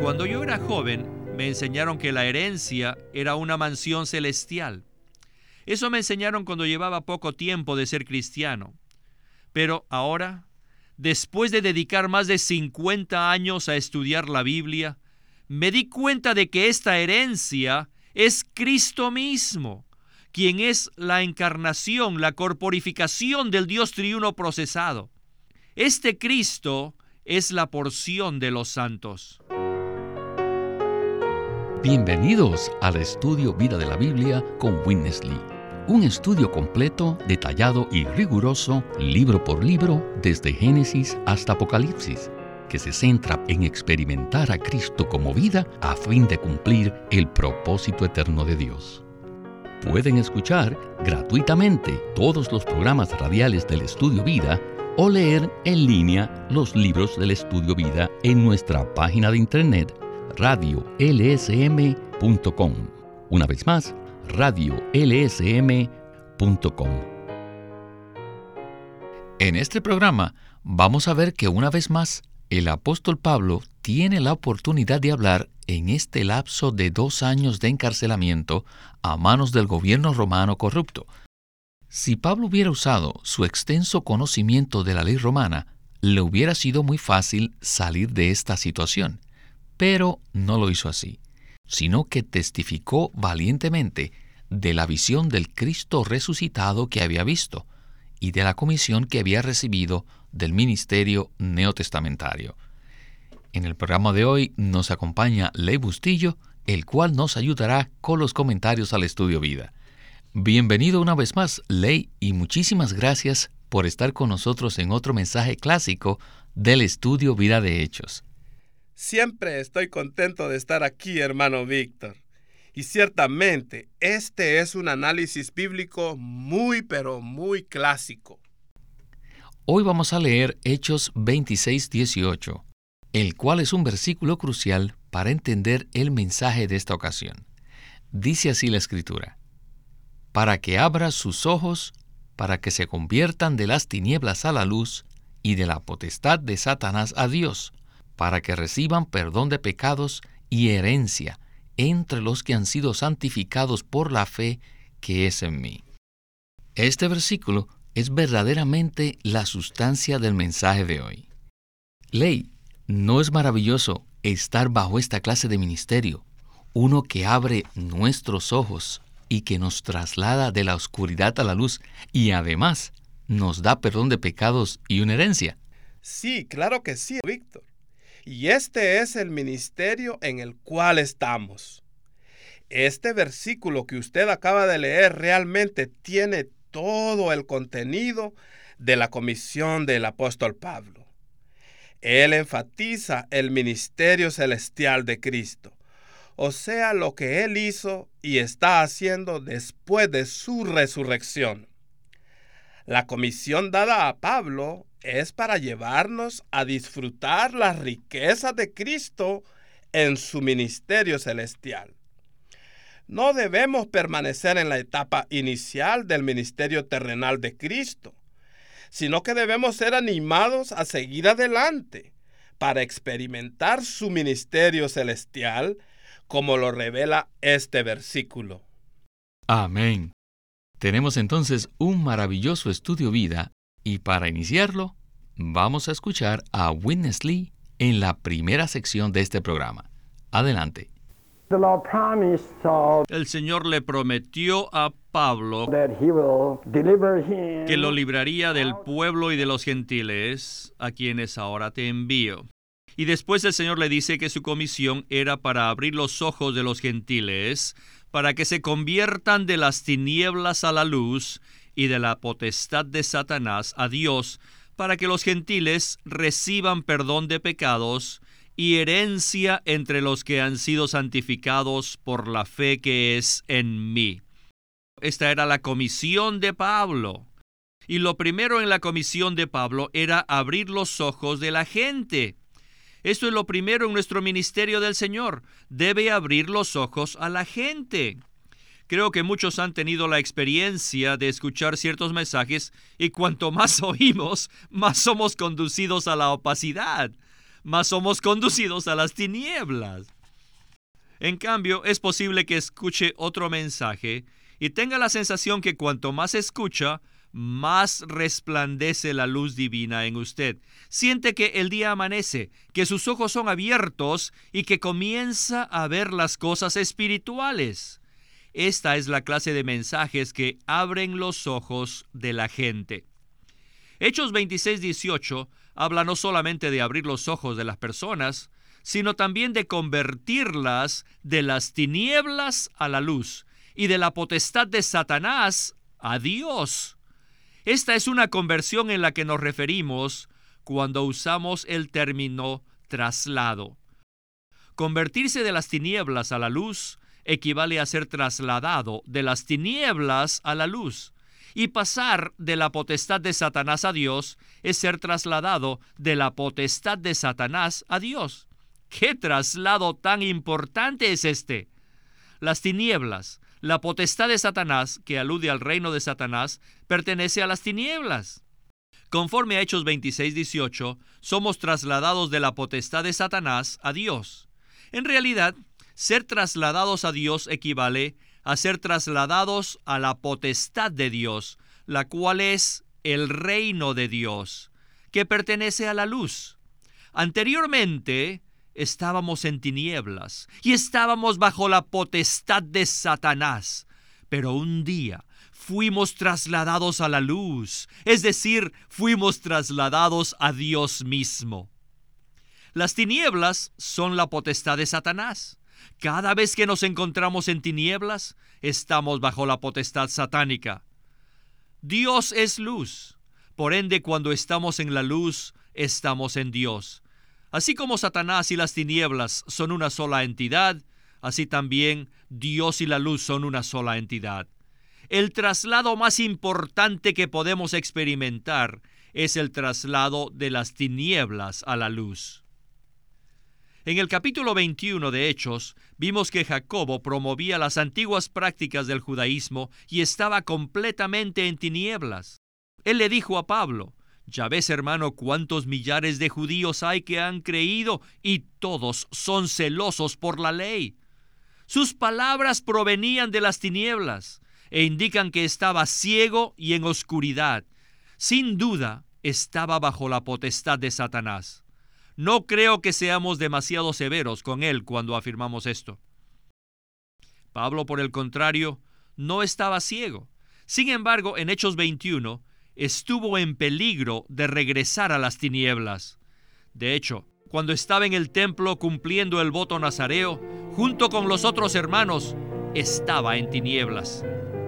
Cuando yo era joven, me enseñaron que la herencia era una mansión celestial. Eso me enseñaron cuando llevaba poco tiempo de ser cristiano. Pero ahora, después de dedicar más de 50 años a estudiar la Biblia, me di cuenta de que esta herencia es Cristo mismo, quien es la encarnación, la corporificación del Dios triuno procesado. Este Cristo es la porción de los santos. Bienvenidos al estudio Vida de la Biblia con Witness Lee. Un estudio completo, detallado y riguroso, libro por libro, desde Génesis hasta Apocalipsis, que se centra en experimentar a Cristo como vida a fin de cumplir el propósito eterno de Dios. Pueden escuchar gratuitamente todos los programas radiales del Estudio Vida o leer en línea los libros del Estudio Vida en nuestra página de internet radiolsm.com. Una vez más, radiolsm.com. En este programa vamos a ver que una vez más el apóstol Pablo tiene la oportunidad de hablar en este lapso de 2 años de encarcelamiento a manos del gobierno romano corrupto. Si Pablo hubiera usado su extenso conocimiento de la ley romana, le hubiera sido muy fácil salir de esta situación. Pero no lo hizo así, sino que testificó valientemente de la visión del Cristo resucitado que había visto y de la comisión que había recibido del ministerio neotestamentario. En el programa de hoy nos acompaña Ley Bustillo, el cual nos ayudará con los comentarios al Estudio Vida. Bienvenido una vez más, Ley, y muchísimas gracias por estar con nosotros en otro mensaje clásico del Estudio Vida de Hechos. Siempre estoy contento de estar aquí, hermano Víctor. Y ciertamente, este es un análisis bíblico muy, pero muy clásico. Hoy vamos a leer Hechos 26:18, el cual es un versículo crucial para entender el mensaje de esta ocasión. Dice así la Escritura: para que abra sus ojos, para que se conviertan de las tinieblas a la luz y de la potestad de Satanás a Dios, para que reciban perdón de pecados y herencia entre los que han sido santificados por la fe que es en mí. Este versículo es verdaderamente la sustancia del mensaje de hoy. Ley, ¿no es maravilloso estar bajo esta clase de ministerio? Uno que abre nuestros ojos y que nos traslada de la oscuridad a la luz y además nos da perdón de pecados y una herencia. Sí, claro que sí, Víctor. Y este es el ministerio en el cual estamos. Este versículo que usted acaba de leer realmente tiene todo el contenido de la comisión del apóstol Pablo. Él enfatiza el ministerio celestial de Cristo, o sea, lo que Él hizo y está haciendo después de su resurrección. La comisión dada a Pablo es para llevarnos a disfrutar las riquezas de Cristo en su ministerio celestial. No debemos permanecer en la etapa inicial del ministerio terrenal de Cristo, sino que debemos ser animados a seguir adelante para experimentar su ministerio celestial, como lo revela este versículo. Amén. Tenemos entonces un maravilloso estudio vida, y para iniciarlo, vamos a escuchar a Witness Lee en la primera sección de este programa. Adelante. El Señor le prometió a Pablo que lo libraría del pueblo y de los gentiles, a quienes ahora te envío. Y después el Señor le dice que su comisión era para abrir los ojos de los gentiles, para que se conviertan de las tinieblas a la luz y de la potestad de Satanás a Dios, para que los gentiles reciban perdón de pecados y herencia entre los que han sido santificados por la fe que es en mí. Esta era la comisión de Pablo. Y lo primero en la comisión de Pablo era abrir los ojos de la gente. Esto es lo primero en nuestro ministerio del Señor. Debe abrir los ojos a la gente. Creo que muchos han tenido la experiencia de escuchar ciertos mensajes y cuanto más oímos, más somos conducidos a la opacidad. más somos conducidos a las tinieblas. En cambio, es posible que escuche otro mensaje y tenga la sensación que cuanto más escucha, más resplandece la luz divina en usted. Siente que el día amanece, que sus ojos son abiertos y que comienza a ver las cosas espirituales. Esta es la clase de mensajes que abren los ojos de la gente. Hechos 26:18 habla no solamente de abrir los ojos de las personas, sino también de convertirlas de las tinieblas a la luz y de la potestad de Satanás a Dios. Esta es una conversión en la que nos referimos cuando usamos el término traslado. Convertirse de las tinieblas a la luz equivale a ser trasladado de las tinieblas a la luz. Y pasar de la potestad de Satanás a Dios es ser trasladado de la potestad de Satanás a Dios. ¿Qué traslado tan importante es este? Las tinieblas, la potestad de Satanás, que alude al reino de Satanás, pertenece a las tinieblas. Conforme a Hechos 26:18, somos trasladados de la potestad de Satanás a Dios. En realidad, ser trasladados a Dios equivale a ser trasladados a la potestad de Dios, la cual es el reino de Dios, que pertenece a la luz. Anteriormente, estábamos en tinieblas y estábamos bajo la potestad de Satanás, pero un día fuimos trasladados a la luz, es decir, fuimos trasladados a Dios mismo. Las tinieblas son la potestad de Satanás. Cada vez que nos encontramos en tinieblas, estamos bajo la potestad satánica. Dios es luz. Por ende, cuando estamos en la luz, estamos en Dios. Así como Satanás y las tinieblas son una sola entidad, así también Dios y la luz son una sola entidad. El traslado más importante que podemos experimentar es el traslado de las tinieblas a la luz. En el capítulo 21 de Hechos, vimos que Jacobo promovía las antiguas prácticas del judaísmo y estaba completamente en tinieblas. Él le dijo a Pablo: «Ya ves, hermano, cuántos millares de judíos hay que han creído y todos son celosos por la ley». Sus palabras provenían de las tinieblas e indican que estaba ciego y en oscuridad. Sin duda, estaba bajo la potestad de Satanás. No creo que seamos demasiado severos con él cuando afirmamos esto. Pablo, por el contrario, no estaba ciego. Sin embargo, en Hechos 21, estuvo en peligro de regresar a las tinieblas. De hecho, cuando estaba en el templo cumpliendo el voto nazareo, junto con los otros hermanos, estaba en tinieblas.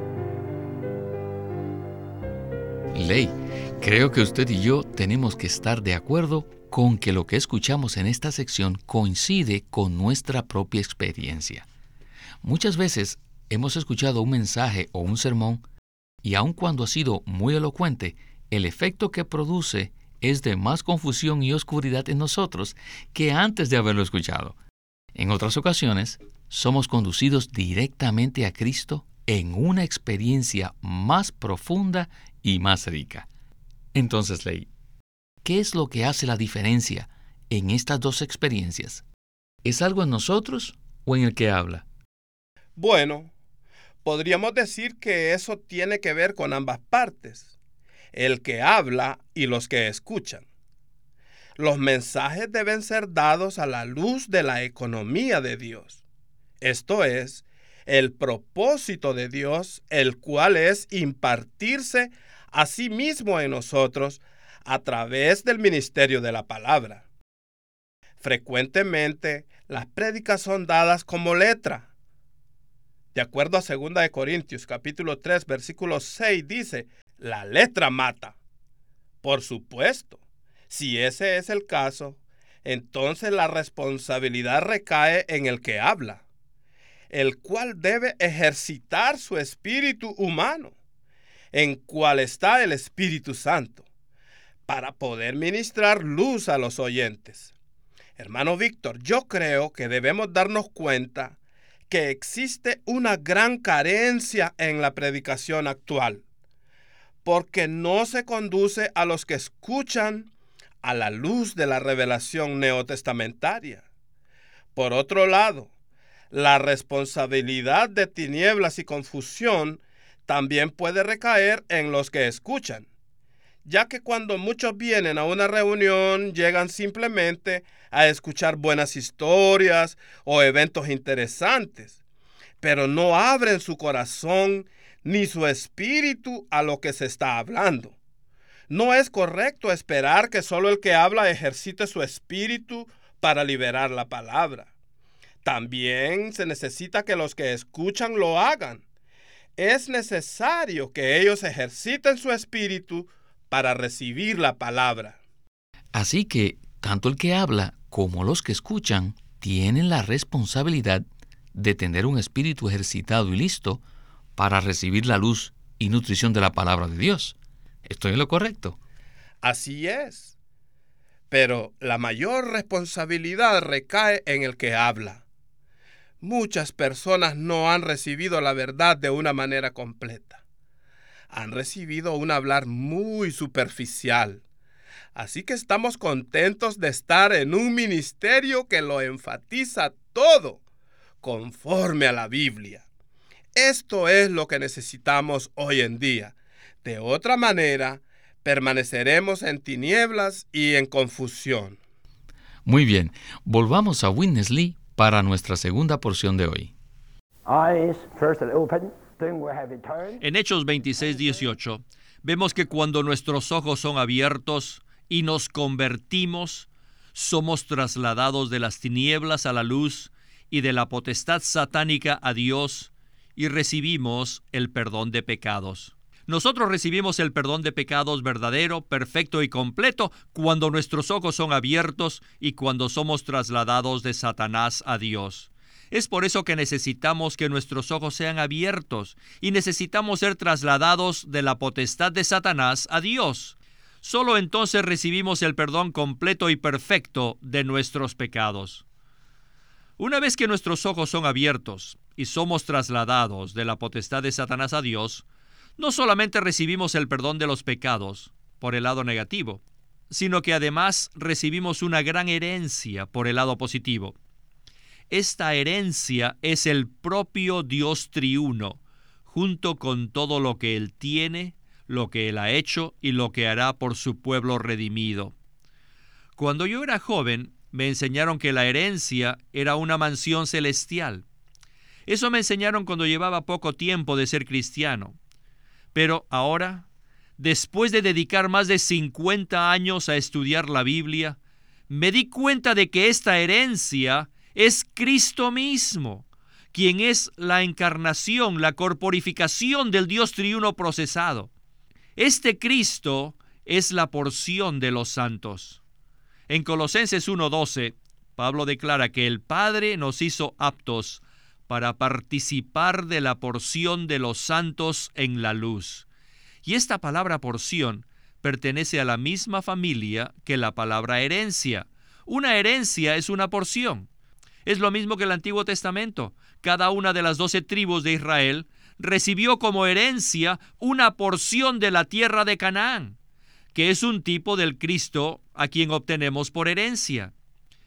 Ley, creo que usted y yo tenemos que estar de acuerdo con que lo que escuchamos en esta sección coincide con nuestra propia experiencia. Muchas veces hemos escuchado un mensaje o un sermón y aun cuando ha sido muy elocuente, el efecto que produce es de más confusión y oscuridad en nosotros que antes de haberlo escuchado. En otras ocasiones, somos conducidos directamente a Cristo en una experiencia más profunda y más rica. Entonces, Ley, ¿qué es lo que hace la diferencia en estas dos experiencias? ¿Es algo en nosotros o en el que habla? Bueno, podríamos decir que eso tiene que ver con ambas partes, el que habla y los que escuchan. Los mensajes deben ser dados a la luz de la economía de Dios. Esto es, el propósito de Dios, el cual es impartirse a sí mismo en nosotros a través del ministerio de la palabra. Frecuentemente, las prédicas son dadas como letra. De acuerdo a 2 Corintios, capítulo 3, versículo 6, dice: la letra mata. Por supuesto, si ese es el caso, entonces la responsabilidad recae en el que habla, el cual debe ejercitar su espíritu humano, en cual está el Espíritu Santo, para poder ministrar luz a los oyentes. Hermano Víctor, yo creo que debemos darnos cuenta que existe una gran carencia en la predicación actual, porque no se conduce a los que escuchan a la luz de la revelación neotestamentaria. Por otro lado, la responsabilidad de tinieblas y confusión también puede recaer en los que escuchan, ya que cuando muchos vienen a una reunión llegan simplemente a escuchar buenas historias o eventos interesantes, pero no abren su corazón ni su espíritu a lo que se está hablando. No es correcto esperar que solo el que habla ejercite su espíritu para liberar la palabra. También se necesita que los que escuchan lo hagan. Es necesario que ellos ejerciten su espíritu para recibir la palabra. Así que, tanto el que habla como los que escuchan tienen la responsabilidad de tener un espíritu ejercitado y listo para recibir la luz y nutrición de la palabra de Dios. ¿Estoy en lo correcto? Así es. Pero la mayor responsabilidad recae en el que habla. Muchas personas no han recibido la verdad de una manera completa. Han recibido un hablar muy superficial. Así que estamos contentos de estar en un ministerio que lo enfatiza todo, conforme a la Biblia. Esto es lo que necesitamos hoy en día. De otra manera, permaneceremos en tinieblas y en confusión. Muy bien, volvamos a Witness Lee para nuestra segunda porción de hoy. En Hechos 26:18, vemos que cuando nuestros ojos son abiertos y nos convertimos, somos trasladados de las tinieblas a la luz y de la potestad satánica a Dios y recibimos el perdón de pecados. Nosotros recibimos el perdón de pecados verdadero, perfecto y completo cuando nuestros ojos son abiertos y cuando somos trasladados de Satanás a Dios. Es por eso que necesitamos que nuestros ojos sean abiertos y necesitamos ser trasladados de la potestad de Satanás a Dios. Solo entonces recibimos el perdón completo y perfecto de nuestros pecados. Una vez que nuestros ojos son abiertos y somos trasladados de la potestad de Satanás a Dios, no solamente recibimos el perdón de los pecados por el lado negativo, sino que además recibimos una gran herencia por el lado positivo. Esta herencia es el propio Dios triuno, junto con todo lo que Él tiene, lo que Él ha hecho y lo que hará por su pueblo redimido. Cuando yo era joven, me enseñaron que la herencia era una mansión celestial. Eso me enseñaron cuando llevaba poco tiempo de ser cristiano. Pero ahora, después de dedicar más de 50 años a estudiar la Biblia, me di cuenta de que esta herencia es Cristo mismo, quien es la encarnación, la corporificación del Dios triuno procesado. Este Cristo es la porción de los santos. En Colosenses 1:12, Pablo declara que el Padre nos hizo aptos para participar de la porción de los santos en la luz. Y esta palabra porción pertenece a la misma familia que la palabra herencia. Una herencia es una porción. Es lo mismo que el Antiguo Testamento. Cada una de las 12 tribus de Israel recibió como herencia una porción de la tierra de Canaán, que es un tipo del Cristo a quien obtenemos por herencia.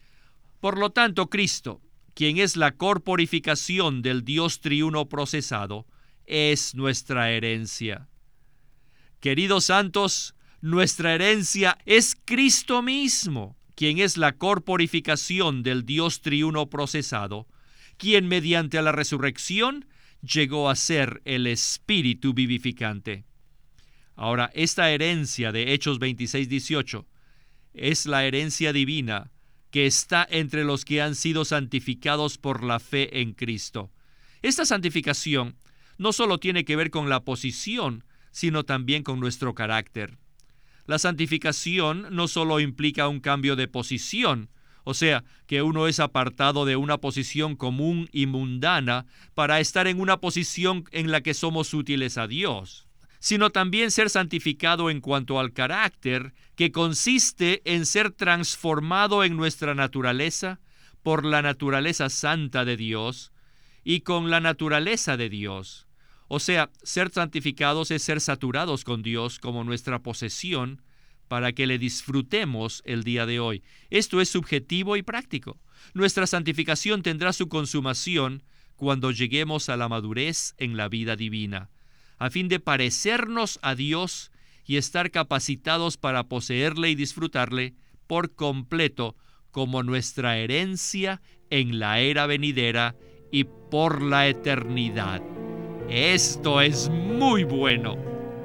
Por lo tanto, Cristo, quien es la corporificación del Dios triuno procesado, es nuestra herencia. Queridos santos, nuestra herencia es Cristo mismo, quien es la corporificación del Dios triuno procesado, quien mediante la resurrección llegó a ser el Espíritu vivificante. Ahora, esta herencia de Hechos 26:18 es la herencia divina que está entre los que han sido santificados por la fe en Cristo. Esta santificación no solo tiene que ver con la posición, sino también con nuestro carácter. La santificación no solo implica un cambio de posición, o sea, que uno es apartado de una posición común y mundana para estar en una posición en la que somos útiles a Dios, sino también ser santificado en cuanto al carácter, que consiste en ser transformado en nuestra naturaleza por la naturaleza santa de Dios y con la naturaleza de Dios. O sea, ser santificados es ser saturados con Dios como nuestra posesión para que le disfrutemos el día de hoy. Esto es subjetivo y práctico. Nuestra santificación tendrá su consumación cuando lleguemos a la madurez en la vida divina, a fin de parecernos a Dios y estar capacitados para poseerle y disfrutarle por completo como nuestra herencia en la era venidera y por la eternidad. Esto es muy bueno.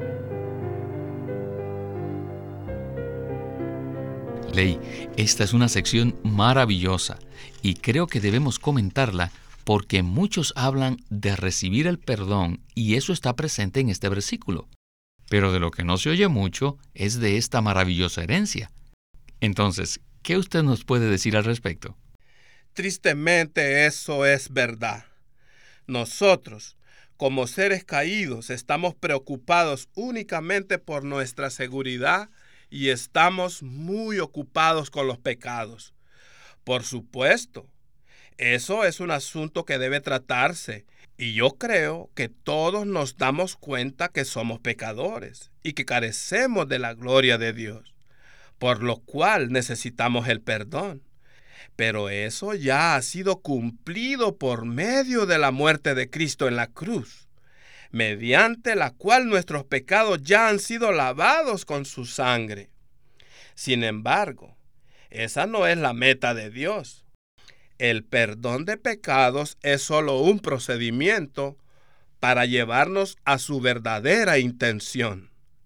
Ley, esta es una sección maravillosa y creo que debemos comentarla porque muchos hablan de recibir el perdón y eso está presente en este versículo. Pero de lo que no se oye mucho es de esta maravillosa herencia. Entonces, ¿qué usted nos puede decir al respecto? Tristemente eso es verdad. Nosotros, como seres caídos, estamos preocupados únicamente por nuestra seguridad y estamos muy ocupados con los pecados. Por supuesto, eso es un asunto que debe tratarse y yo creo que todos nos damos cuenta que somos pecadores y que carecemos de la gloria de Dios, por lo cual necesitamos el perdón. Pero eso ya ha sido cumplido por medio de la muerte de Cristo en la cruz, mediante la cual nuestros pecados ya han sido lavados con su sangre. Sin embargo, esa no es la meta de Dios. El perdón de pecados es solo un procedimiento para llevarnos a su verdadera intención.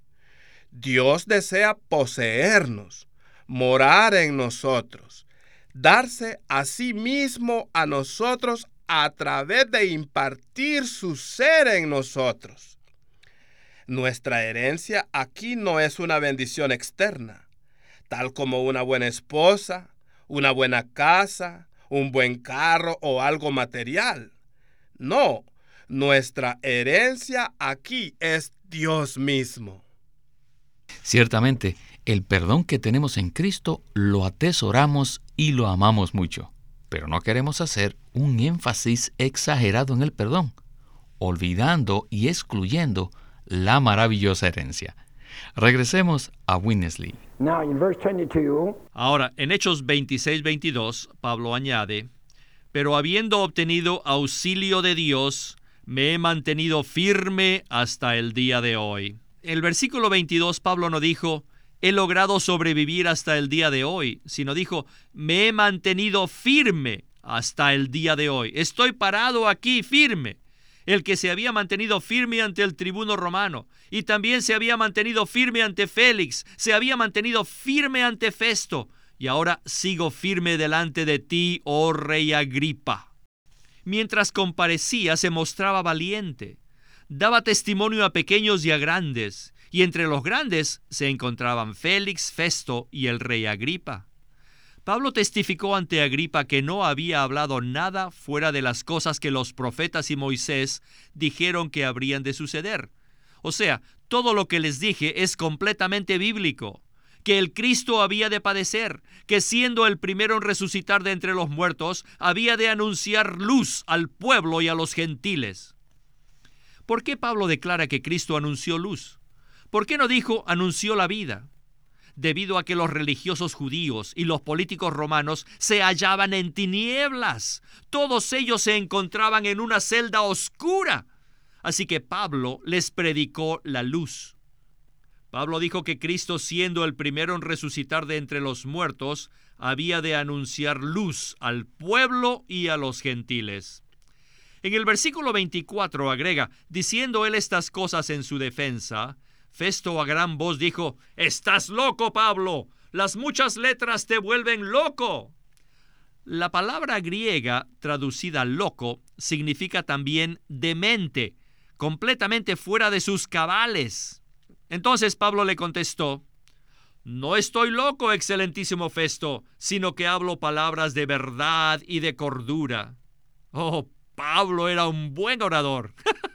Dios desea poseernos, morar en nosotros, darse a sí mismo a nosotros a través de impartir su ser en nosotros. Nuestra herencia aquí no es una bendición externa, tal como una buena esposa, una buena casa, un buen carro o algo material. No, nuestra herencia aquí es Dios mismo. Ciertamente, el perdón que tenemos en Cristo lo atesoramos y lo amamos mucho, pero no queremos hacer un énfasis exagerado en el perdón, olvidando y excluyendo la maravillosa herencia. Regresemos a Winnesley. Ahora, en Hechos 26-22, Pablo añade, pero habiendo obtenido auxilio de Dios, me he mantenido firme hasta el día de hoy. En el versículo 22, Pablo no dijo, he logrado sobrevivir hasta el día de hoy, sino dijo, me he mantenido firme hasta el día de hoy. Estoy parado aquí firme. El que se había mantenido firme ante el tribuno romano y también se había mantenido firme ante Félix, se había mantenido firme ante Festo y ahora sigo firme delante de ti, oh rey Agripa. Mientras comparecía se mostraba valiente, daba testimonio a pequeños y a grandes, y entre los grandes se encontraban Félix, Festo y el rey Agripa. Pablo testificó ante Agripa que no había hablado nada fuera de las cosas que los profetas y Moisés dijeron que habrían de suceder. O sea, todo lo que les dije es completamente bíblico, que el Cristo había de padecer, que siendo el primero en resucitar de entre los muertos, había de anunciar luz al pueblo y a los gentiles. ¿Por qué Pablo declara que Cristo anunció luz? ¿Por qué no dijo anunció la vida? Debido a que los religiosos judíos y los políticos romanos se hallaban en tinieblas. Todos ellos se encontraban en una celda oscura. Así que Pablo les predicó la luz. Pablo dijo que Cristo, siendo el primero en resucitar de entre los muertos, había de anunciar luz al pueblo y a los gentiles. En el versículo 24 agrega, diciendo él estas cosas en su defensa, Festo a gran voz dijo, «¡Estás loco, Pablo! ¡Las muchas letras te vuelven loco!» La palabra griega traducida loco significa también demente, completamente fuera de sus cabales. Entonces Pablo le contestó, «No estoy loco, excelentísimo Festo, sino que hablo palabras de verdad y de cordura». Oh, Pablo era un buen orador.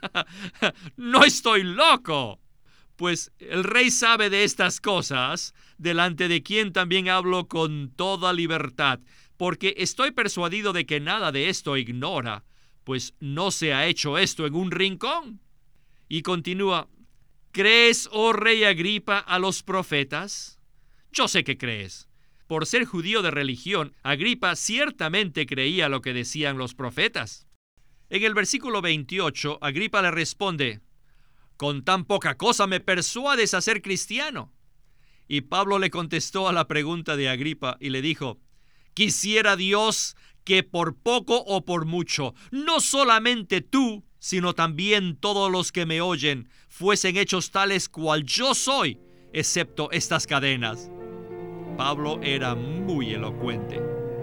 «No estoy loco». Pues el rey sabe de estas cosas, delante de quien también hablo con toda libertad, porque estoy persuadido de que nada de esto ignora, pues no se ha hecho esto en un rincón. Y continúa, ¿crees, oh rey Agripa, a los profetas? Yo sé que crees. Por ser judío de religión, Agripa ciertamente creía lo que decían los profetas. En el versículo 28, Agripa le responde: «Con tan poca cosa me persuades a ser cristiano». Y Pablo le contestó a la pregunta de Agripa y le dijo: «Quisiera Dios que por poco o por mucho, no solamente tú, sino también todos los que me oyen, fuesen hechos tales cual yo soy, excepto estas cadenas». Pablo era muy elocuente.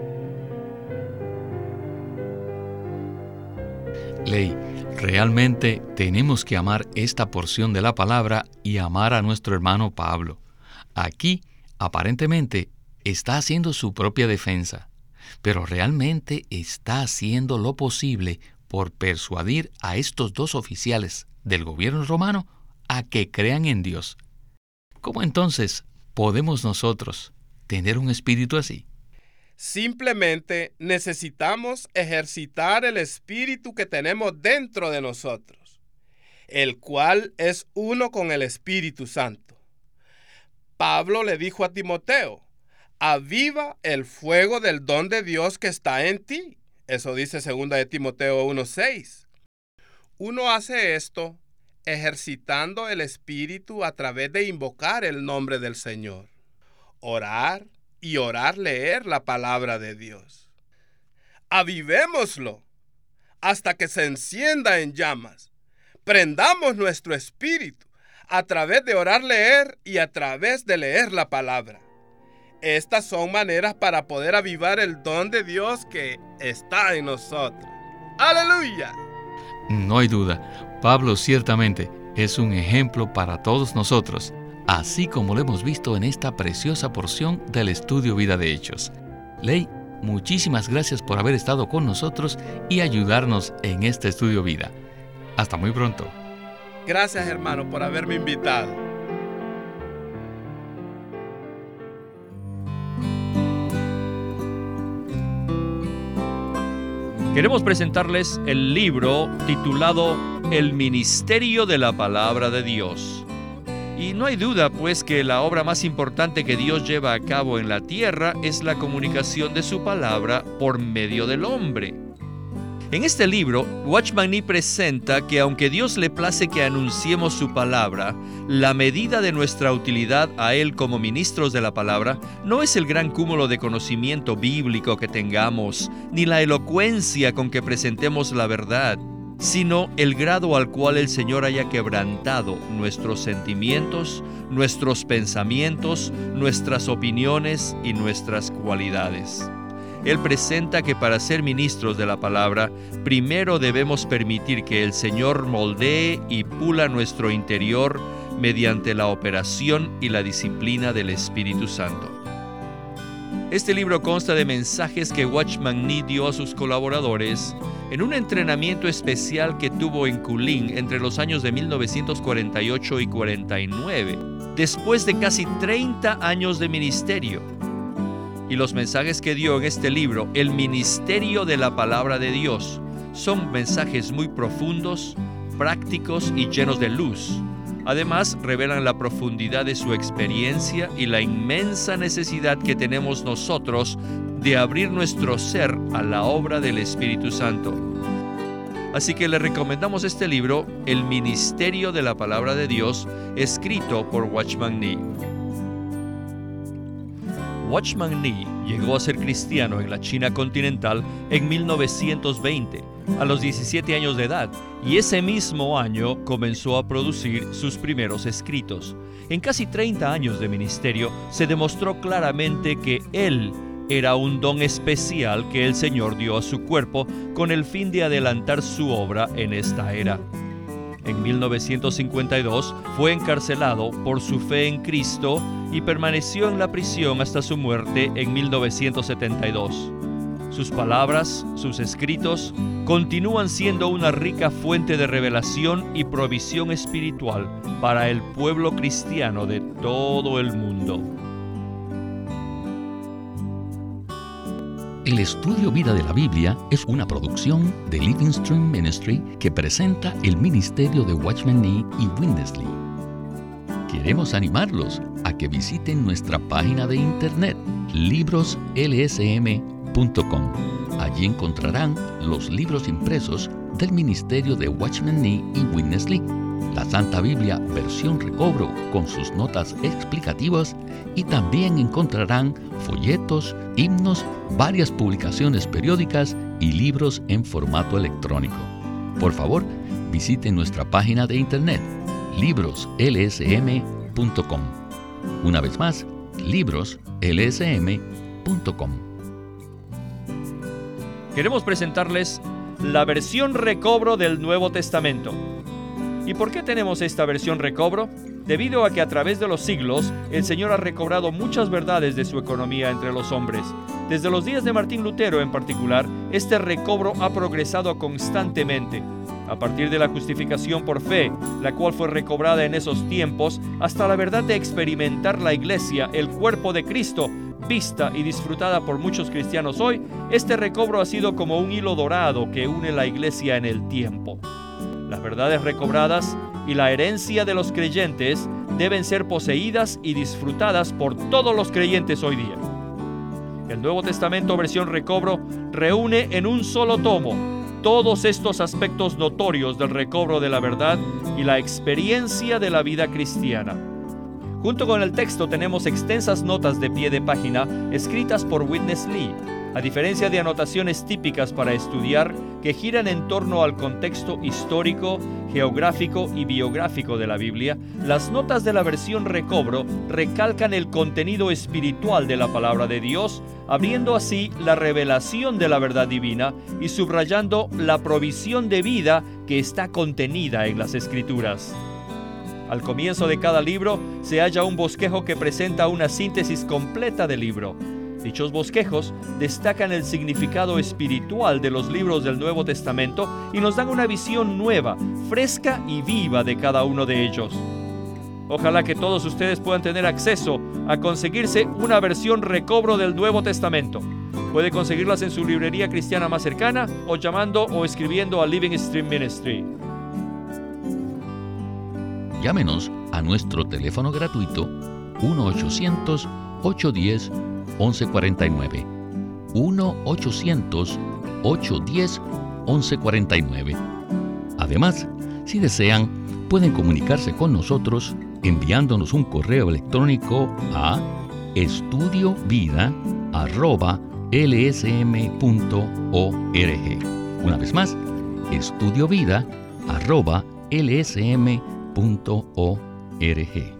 Ley, realmente tenemos que amar esta porción de la palabra y amar a nuestro hermano Pablo. Aquí, aparentemente, está haciendo su propia defensa, pero realmente está haciendo lo posible por persuadir a estos dos oficiales del gobierno romano a que crean en Dios. ¿Cómo entonces podemos nosotros tener un espíritu así? Simplemente necesitamos ejercitar el espíritu que tenemos dentro de nosotros, el cual es uno con el Espíritu Santo. Pablo le dijo a Timoteo: «Aviva el fuego del don de Dios que está en ti». Eso dice 2 de Timoteo 1:6. Uno hace esto ejercitando el espíritu a través de invocar el nombre del Señor, orar y leer la palabra de Dios. Avivémoslo hasta que se encienda en llamas. Prendamos nuestro espíritu a través de orar, leer y a través de leer la palabra. Estas son maneras para poder avivar el don de Dios que está en nosotros. ¡Aleluya! No hay duda, Pablo ciertamente es un ejemplo para todos nosotros, así como lo hemos visto en esta preciosa porción del estudio Vida de Hechos. Ley, muchísimas gracias por haber estado con nosotros y ayudarnos en este estudio Vida. Hasta muy pronto. Gracias, hermano, por haberme invitado. Queremos presentarles el libro titulado El Ministerio de la Palabra de Dios. Y no hay duda, pues, que la obra más importante que Dios lleva a cabo en la tierra es la comunicación de su palabra por medio del hombre. En este libro, Watchman Nee presenta que aunque Dios le place que anunciemos su palabra, la medida de nuestra utilidad a Él como ministros de la palabra no es el gran cúmulo de conocimiento bíblico que tengamos, ni la elocuencia con que presentemos la verdad, sino el grado al cual el Señor haya quebrantado nuestros sentimientos, nuestros pensamientos, nuestras opiniones y nuestras cualidades. Él presenta que para ser ministros de la palabra, primero debemos permitir que el Señor moldee y pula nuestro interior mediante la operación y la disciplina del Espíritu Santo. Este libro consta de mensajes que Watchman Nee dio a sus colaboradores en un entrenamiento especial que tuvo en Kulin entre los años de 1948 y 49, después de casi 30 años de ministerio. Y los mensajes que dio en este libro, El Ministerio de la Palabra de Dios, son mensajes muy profundos, prácticos y llenos de luz. Además, revelan la profundidad de su experiencia y la inmensa necesidad que tenemos nosotros de abrir nuestro ser a la obra del Espíritu Santo. Así que le recomendamos este libro, El Ministerio de la Palabra de Dios, escrito por Watchman Nee. Watchman Nee llegó a ser cristiano en la China continental en 1920, a los 17 años de edad, y ese mismo año comenzó a producir sus primeros escritos. En casi 30 años de ministerio se demostró claramente que él era un don especial que el Señor dio a su cuerpo con el fin de adelantar su obra en esta era. En 1952 fue encarcelado por su fe en Cristo y permaneció en la prisión hasta su muerte en 1972. Sus palabras, sus escritos, continúan siendo una rica fuente de revelación y provisión espiritual para el pueblo cristiano de todo el mundo. El estudio Vida de la Biblia es una producción de Living Stream Ministry que presenta el ministerio de Watchman Nee y Windesley. Queremos animarlos a que visiten nuestra página de internet, libroslsm.com. Allí encontrarán los libros impresos del Ministerio de Watchman Nee y Witness Lee, la Santa Biblia versión recobro con sus notas explicativas, y también encontrarán folletos, himnos, varias publicaciones periódicas y libros en formato electrónico. Por favor, visiten nuestra página de internet, libroslsm.com. Una vez más, libroslsm.com. Queremos presentarles la versión recobro del Nuevo Testamento. ¿Y por qué tenemos esta versión recobro? Debido a que a través de los siglos, el Señor ha recobrado muchas verdades de su economía entre los hombres. Desde los días de Martín Lutero en particular, este recobro ha progresado constantemente. A partir de la justificación por fe, la cual fue recobrada en esos tiempos, hasta la verdad de experimentar la Iglesia, el cuerpo de Cristo, vista y disfrutada por muchos cristianos hoy, este recobro ha sido como un hilo dorado que une la Iglesia en el tiempo. Las verdades recobradas y la herencia de los creyentes deben ser poseídas y disfrutadas por todos los creyentes hoy día. El Nuevo Testamento versión recobro reúne en un solo tomo todos estos aspectos notorios del recobro de la verdad y la experiencia de la vida cristiana. Junto con el texto tenemos extensas notas de pie de página escritas por Witness Lee. A diferencia de anotaciones típicas para estudiar que giran en torno al contexto histórico, geográfico y biográfico de la Biblia, las notas de la versión recobro recalcan el contenido espiritual de la palabra de Dios, abriendo así la revelación de la verdad divina y subrayando la provisión de vida que está contenida en las Escrituras. Al comienzo de cada libro se halla un bosquejo que presenta una síntesis completa del libro. Dichos bosquejos destacan el significado espiritual de los libros del Nuevo Testamento y nos dan una visión nueva, fresca y viva de cada uno de ellos. Ojalá que todos ustedes puedan tener acceso a conseguirse una versión recobro del Nuevo Testamento. Puede conseguirlas en su librería cristiana más cercana o llamando o escribiendo a Living Stream Ministry. Llámenos a nuestro teléfono gratuito 1-800-810-1149. 1-800-810-1149. Además, si desean, pueden comunicarse con nosotros enviándonos un correo electrónico a estudiovida@lsm.org. Una vez más, estudiovida@lsm.org.